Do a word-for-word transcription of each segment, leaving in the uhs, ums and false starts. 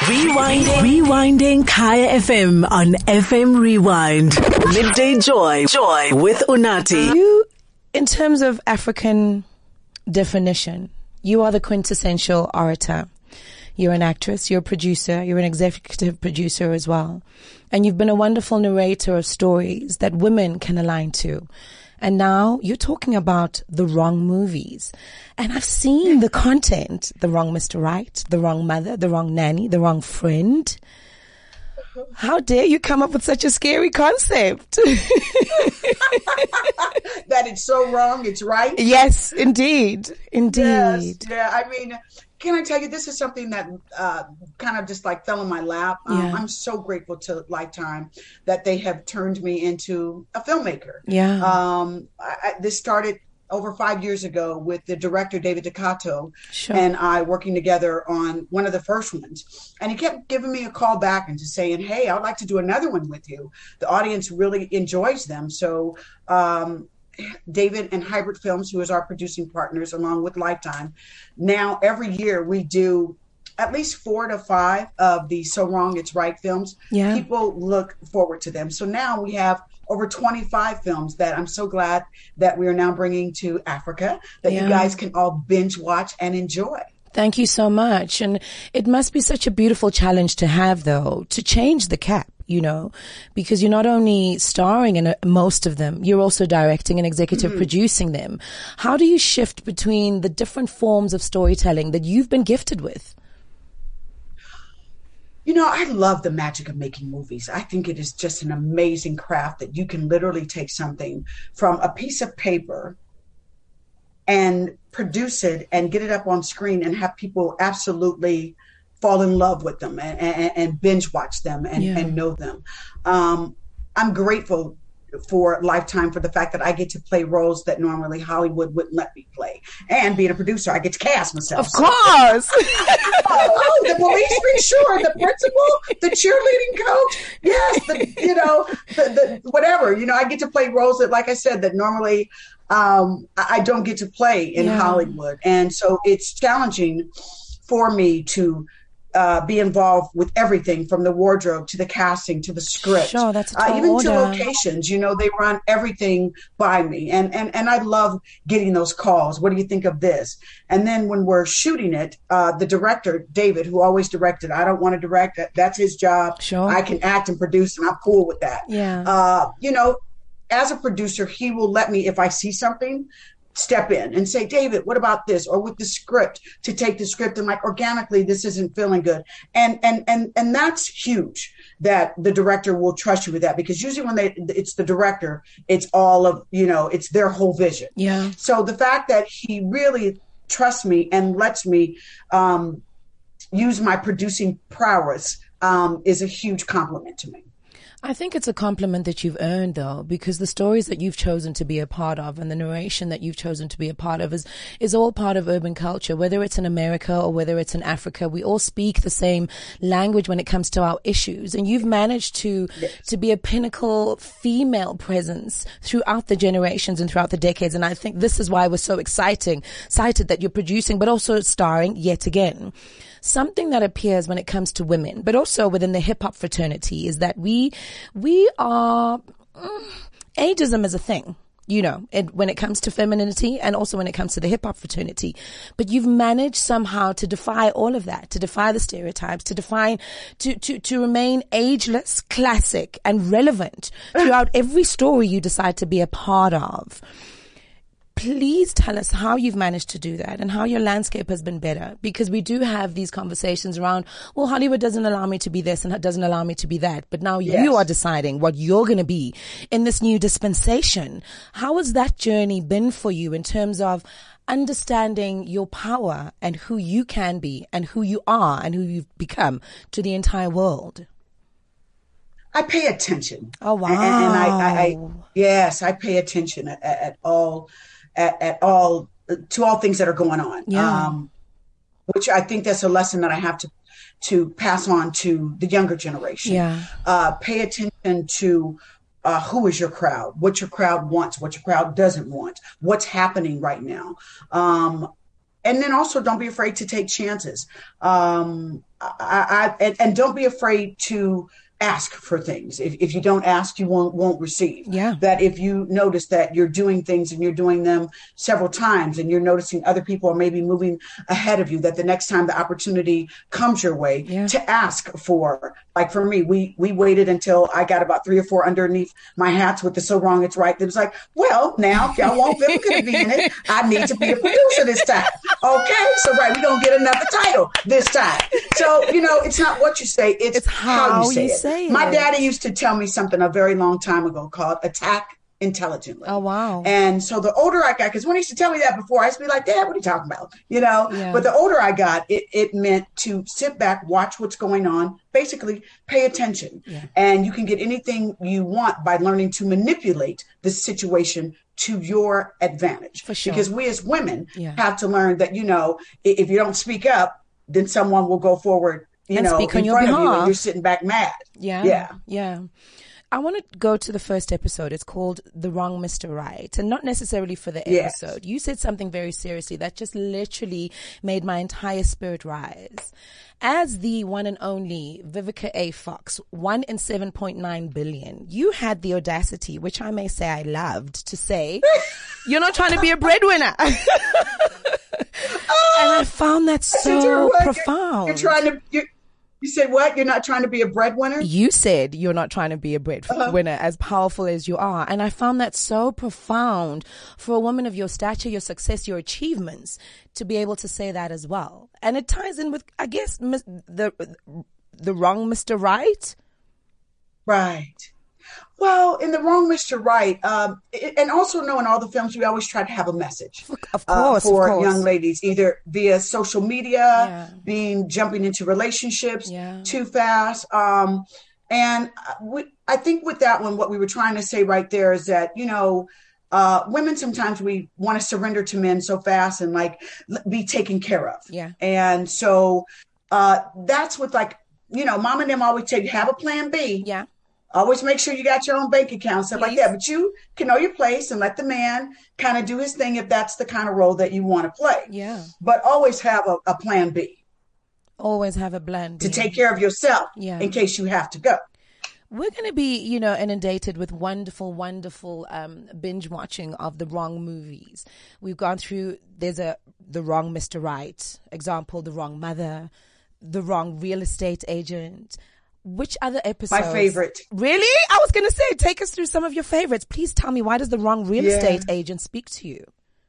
Rewinding. Rewinding Kaya F M on F M Rewind. Midday Joy. Joy with Unati. You, in terms of African definition, you are the quintessential orator. You're an actress, you're a producer, you're an executive producer as well. And you've been a wonderful narrator of stories that women can align to. And now you're talking about the wrong movies. And I've seen the content, the wrong Mister Right, the wrong mother, the wrong nanny, the wrong friend. How dare you come up with such a scary concept? That it's so wrong, it's right? Yes, indeed. Indeed. Yes, yeah, I mean, can I tell you, this is something that uh, kind of just like fell in my lap. Um, Yeah. I'm so grateful to Lifetime that they have turned me into a filmmaker. Yeah. Um, I, I, this started over five years ago with the director, David DeCato, Sure. and I working together on one of the first ones. And he kept giving me a call back and just saying, hey, I'd like to do another one with you. The audience really enjoys them. So um, David and Hybrid Films, who is our producing partners along with Lifetime, now every year we do at least four to five of the So Wrong It's Right films. Yeah. People look forward to them. So now we have over twenty-five films that I'm so glad that we are now bringing to Africa that Yeah. you guys can all binge watch and enjoy. Thank you so much. And it must be such a beautiful challenge to have, though, to change the cap, you know, because you're not only starring in uh, most of them, you're also directing and executive Mm-hmm. producing them. How do you shift between the different forms of storytelling that you've been gifted with? You know, I love the magic of making movies. I think it is just an amazing craft that you can literally take something from a piece of paper and produce it and get it up on screen and have people absolutely fall in love with them and, and, and binge watch them and, Yeah. and know them. Um, I'm grateful for Lifetime for the fact that I get to play roles that normally Hollywood wouldn't let me play. And being a producer, I get to cast myself. Of course. Oh, the policeman, sure. The principal, the cheerleading coach. Yes, the, you know, the, the whatever. You know, I get to play roles that, like I said, that normally um, I I don't get to play in Yeah. Hollywood. And so it's challenging for me to uh, be involved with everything from the wardrobe to the casting to the script. Sure, that's a uh, tall even order. to locations. You know, they run everything by me. And, and, and I love getting those calls. What do you think of this? And then when we're shooting it, uh, the director, David, who always directed, I don't want to direct. That, that's his job. Sure. I can act and produce, and I'm cool with that. Yeah. Uh, you know, as a producer, he will let me, if I see something, step in and say, David, what about this? Or with the script, to take the script and like organically, this isn't feeling good. And, and, and, and that's huge that the director will trust you with that, because usually when they, it's the director, it's all of, you know, it's their whole vision. Yeah. So the fact that he really trusts me and lets me, um, use my producing prowess, um, is a huge compliment to me. I think it's a compliment that you've earned, though, because the stories that you've chosen to be a part of and the narration that you've chosen to be a part of is, is all part of urban culture, whether it's in America or whether it's in Africa. We all speak the same language when it comes to our issues. And you've managed to, Yes. to be a pinnacle female presence throughout the generations and throughout the decades. And I think this is why it was so exciting, excited that you're producing, but also starring yet again. Something that appears when it comes to women, but also within the hip hop fraternity, is that we, we are, mm, ageism is a thing, you know, it, when it comes to femininity and also when it comes to the hip hop fraternity. But you've managed somehow to defy all of that, to defy the stereotypes, to define, to, to, to remain ageless, classic and relevant throughout every story you decide to be a part of. Please tell us how you've managed to do that and how your landscape has been better, because we do have these conversations around, well, Hollywood doesn't allow me to be this and it doesn't allow me to be that. But now Yes. you are deciding what you're going to be in this new dispensation. How has that journey been for you in terms of understanding your power and who you can be and who you are and who you've become to the entire world? I pay attention. Oh, wow. And, and I, I, I, yes, I pay attention at, at, at all, at, at all, to all things that are going on. Yeah. Um, which I think that's a lesson that I have to, to pass on to the younger generation. Yeah. Uh, pay attention to, uh, who is your crowd, what your crowd wants, what your crowd doesn't want, what's happening right now. Um, and then also don't be afraid to take chances. Um, I, I, and, and don't be afraid to ask for things. If, if you don't ask, you won't won't receive. Yeah. That if you notice that you're doing things and you're doing them several times and you're noticing other people are maybe moving ahead of you, that the next time the opportunity comes your way, yeah. to ask for, like for me, we we waited until I got about three or four underneath my hats with the So Wrong It's Right. It was like, well, now if y'all want Vivica to be in it, I need to be a producer this time. Okay, so right, we're going to get another title this time. So, you know, it's not what you say, it's, it's how, how you say you it. say My it. daddy used to tell me something a very long time ago called attack intelligently. Oh, wow. And so the older I got, because when he used to tell me that before, I used to be like, Dad, what are you talking about? You know, yeah. But the older I got, it, it meant to sit back, watch what's going on, basically pay attention. Yeah. And you can get anything you want by learning to manipulate the situation to your advantage. For sure. Because we as women yeah. have to learn that, you know, if you don't speak up, then someone will go forward, you and know, speak on in your front behalf. of you and you're sitting back mad. Yeah. Yeah. Yeah. I want to go to the first episode. It's called The Wrong Mister Right, and not necessarily for the Yes. episode. You said something very seriously that just literally made my entire spirit rise. As the one and only Vivica A. Fox, one in seven point nine billion, you had the audacity, which I may say I loved, to say, you're not trying to be a breadwinner. And I found that so profound. You're, you're trying to... You're, You said what? You're not trying to be a breadwinner? You said you're not trying to be a breadwinner, uh-huh. as powerful as you are. And I found that so profound for a woman of your stature, your success, your achievements, to be able to say that as well. And it ties in with, I guess, the the wrong Mister Right. Right. Well, in The Wrong Mister Right, um, it, and also knowing all the films, we always try to have a message. Of course, uh, for of course. young ladies, either via social media, yeah. being jumping into relationships yeah. too fast. Um, and we, I think with that one, what we were trying to say right there is that, you know, uh, women, sometimes we want to surrender to men so fast and like be taken care of. Yeah. And so uh, that's what, like, you know, mom and them always tell you, have a plan B. Yeah. Always make sure you got your own bank account, stuff Please. like that. But you can know your place and let the man kind of do his thing if that's the kind of role that you want to play. Yeah. But always have a, a plan B. Always have a plan B. To take care of yourself yeah. in case you have to go. We're going to be, you know, inundated with wonderful, wonderful um, binge watching of the wrong movies. We've gone through, there's a The Wrong Mister Right, example, The Wrong Mother, The Wrong Real Estate Agent. Which other episodes? My favorite. Really? I was going to say, take us through some of your favorites. Please tell me, why does The Wrong Real yeah. Estate Agent speak to you?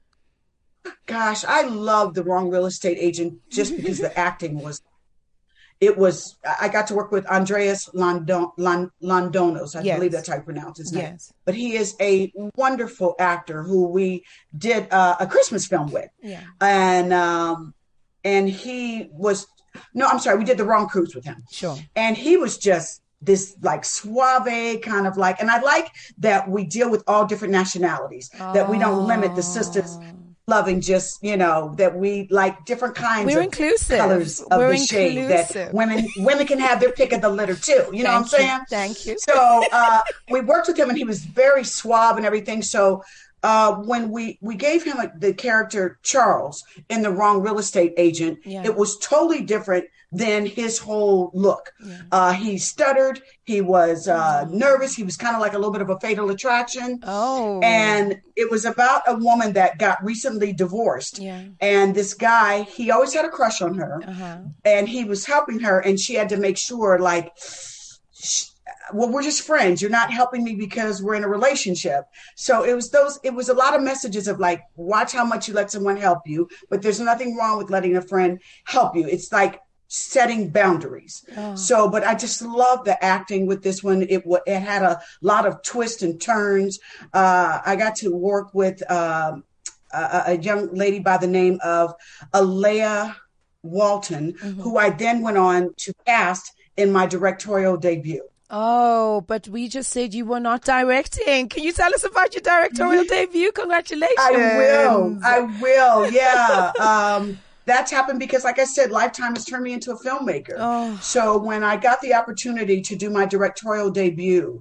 Gosh, I love The Wrong Real Estate Agent just because the acting was, it was, I got to work with Andreas London, Londonos. I yes. believe that's how you pronounce his name. Yes. But he is a wonderful actor who we did uh, a Christmas film with. Yeah. And, um, and he was, no, I'm sorry, we did The Wrong Cruise with him. Sure. And he was just this like suave kind of like, and I like that we deal with all different nationalities, oh. that we don't limit the sisters loving just, you know, that we like different kinds We're of inclusive. colors of We're the shade, inclusive. that women women can have their pick of the litter too. You know Thank what I'm saying? You. Thank you. So uh, we worked with him and he was very suave and everything. So Uh, when we, we gave him a, the character Charles in The Wrong Real Estate Agent, yeah. it was totally different than his whole look. Yeah. Uh, he stuttered. He was uh, nervous. He was kind of like a little bit of a fatal attraction. Oh. And it was about a woman that got recently divorced. Yeah. And this guy, he always had a crush on her. Uh-huh. And he was helping her. And she had to make sure, like, she, well, we're just friends. You're not helping me because we're in a relationship. So it was those, it was a lot of messages of like, watch how much you let someone help you, but there's nothing wrong with letting a friend help you. It's like setting boundaries. Oh. So, but I just love the acting with this one. It it had a lot of twists and turns. Uh, I got to work with um, a, a young lady by the name of Alea Walton, mm-hmm. who I then went on to cast in my directorial debut. Oh, but we just said you were not directing. Can you tell us about your directorial debut? Congratulations. I will. I will. Yeah. Um, that's happened because, like I said, Lifetime has turned me into a filmmaker. Oh. So when I got the opportunity to do my directorial debut,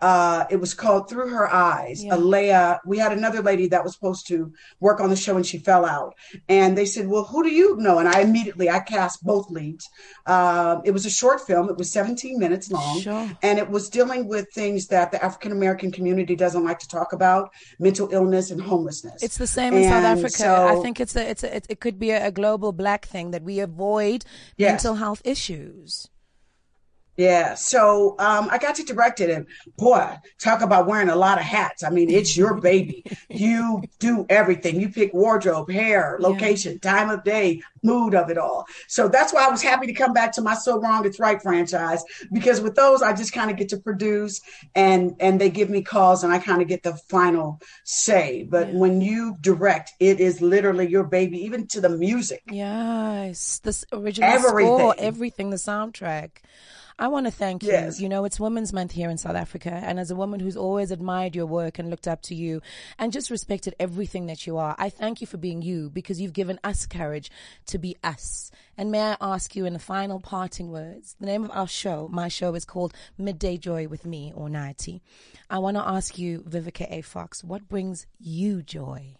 Uh, it was called Through Her Eyes. Yeah. Alea, we had another lady that was supposed to work on the show and she fell out. And they said, well, who do you know? And I immediately, I cast both leads. Uh, it was a short film. It was seventeen minutes long. Sure. And it was dealing with things that the African-American community doesn't like to talk about, mental illness and homelessness. It's the same in and South Africa. So, I think it's a, it's a, it, it could be a, a global black thing that we avoid yes. mental health issues. Yeah, so um, I got to direct it, and boy, talk about wearing a lot of hats. I mean, it's your baby. You do everything. You pick wardrobe, hair, location, yeah. time of day, mood of it all. So that's why I was happy to come back to my So Wrong It's Right franchise, because with those, I just kind of get to produce, and and they give me calls, and I kind of get the final say. But yeah. when you direct, it is literally your baby, even to the music. Yes, this original everything. score, everything, the soundtrack. I want to thank you. Yes. You know, it's Women's Month here in South Africa. And as a woman who's always admired your work and looked up to you and just respected everything that you are, I thank you for being you, because you've given us courage to be us. And may I ask you in the final parting words, the name of our show, my show is called Midday Joy with me, Unathi. I want to ask you, Vivica A. Fox, what brings you joy?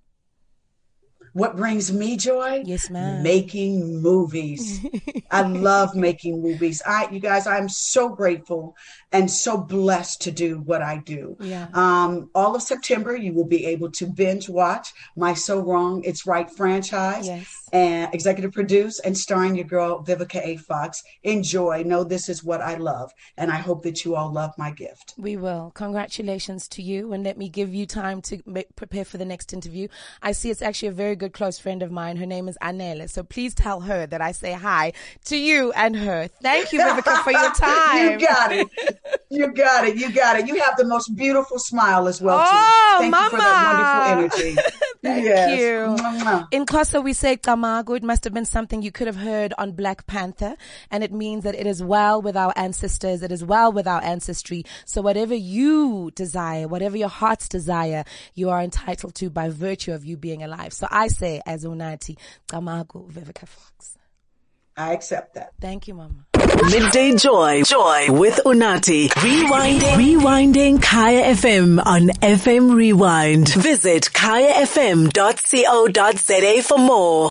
What brings me joy? Yes, ma'am. Making movies. I love making movies. I, you guys, I'm so grateful and so blessed to do what I do. Yeah. Um, all of September, you will be able to binge watch my So Wrong It's Right franchise. Yes. And executive produce and starring your girl, Vivica A. Fox. Enjoy. Know this is what I love. And I hope that you all love my gift. We will. Congratulations to you. And let me give you time to make, prepare for the next interview. I see it's actually a very good close friend of mine. Her name is Anela. So please tell her that I say hi to you and her. Thank you, Vivica, for your time. You got it. You got it. You got it. You have the most beautiful smile as well, oh, too. Thank mama. you for that wonderful energy. Thank yes. you. Mwah. In Xhosa, we say Camagu. It must have been something you could have heard on Black Panther. And it means that it is well with our ancestors. It is well with our ancestry. So whatever you desire, whatever your heart's desire, you are entitled to by virtue of you being alive. So I say, as Unathi, Camagu, Vivica Fox. I accept that. Thank you, Mama. Midday Joy. Joy with Unathi. Rewinding. Rewinding Kaya F M on F M Rewind. Visit kaya f m dot co dot za for more.